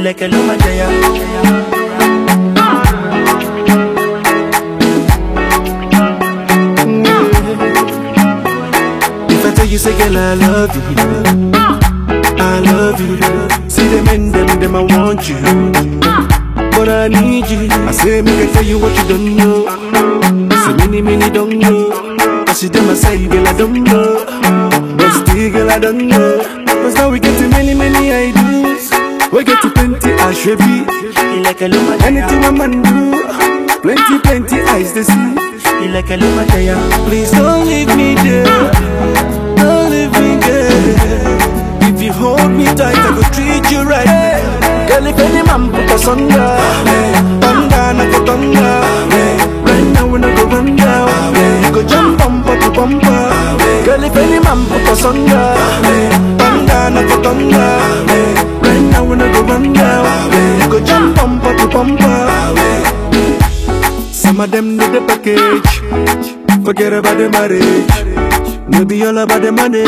like a luma jaya. If I tell you, say, girl, I love you, I love you. See them and them, I want you, but I need you. I say, make I tell you what you don't know. Say, many don't know. I see them, I say, girl, I don't know. But still, girl, I don't know. Cause now we get to many ideas. We get to plenty, I should be like a luma jaya. anything a man do. Plenty eyes to see. Like a luma jaya. Please don't leave me there. Don't leave me there. If you hold me tight, I go treat you right. Girl, if any man put us under, thunder, not go thunder. Right now we not go run down. You go jump bumper to bumper. Girl, if any man put us under, thunder, not go thunder. Right now we not go run down. You go jump bumper to bumper. Some of them need the package. Forget about the marriage. Maybe all about the money.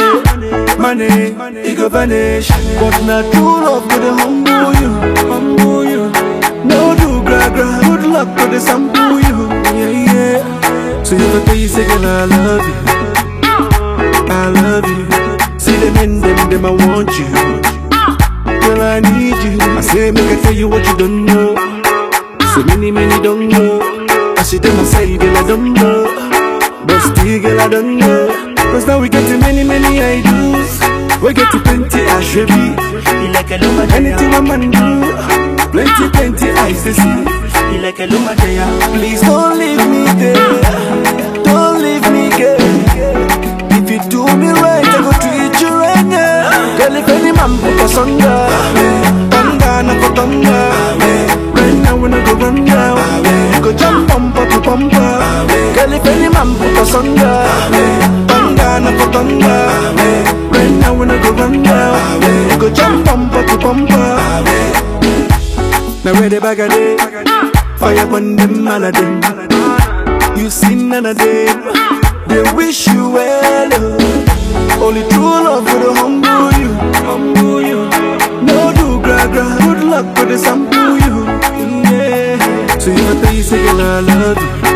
It go vanish. But not true love to the humble you. No do gra. Good luck to the sample you. Yeah. So if I tell you, say, girl, I love you, I love you. See them and them, I want you. Girl, I need you. I say, make I tell you what you don't know. So many don't know. I see them, I say, girl, I don't know. But still, girl, I don't know. Cause now we get to many ideas. We get to plenty, I should be like a luma jaya. anything a man do. Plenty eyes to see. Like a luma jaya. Please don't leave me there. Don't leave me, girl. If you do me right, I go treat you right now. Girl, if any man put us under, thunder, not go thunder. Right now we not go run down. You go jump bumper to bumper. Girl, if any man put us under, thunder, not go thunder. Right now we not go run down. You go jump bumper to bumper. Now where the bag of day, fire upon them, all of them. You see none of them, they wish you well. Only true love for the humble you. No do gra. Good luck for the sample you. Yeah. So if I tell you, say, girl, I love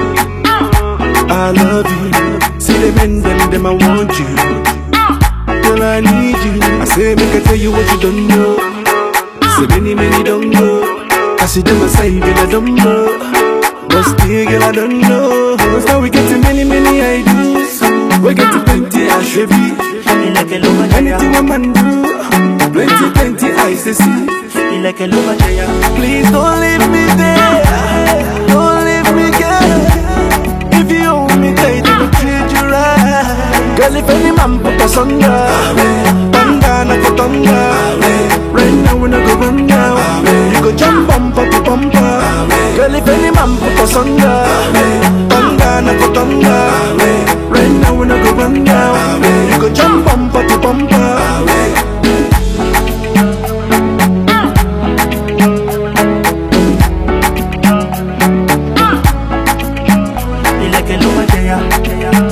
you, I love you. See them and them, I want you. Girl, I need you. I say, make I tell you what you don't know. So many don't know. I see them, I say, girl, I don't know. But still, girl, I don't know. Cause now we get to many ideas. We get to plenty, I should be like a luma jaya. anything a man do. Plenty eyes to see. Like a luma jaya. Please don't leave me there. Don't leave me, girl. If you hold me tight, I will treat you right. Girl, if any man put us under, thunder, not go thunder. Right now we not go run down. You go jump bumper to bumper. Girl, if any man put us under, thunder, not go thunder. Right now we not go run down. You go jump bumper to bumper. Like a luma jaya.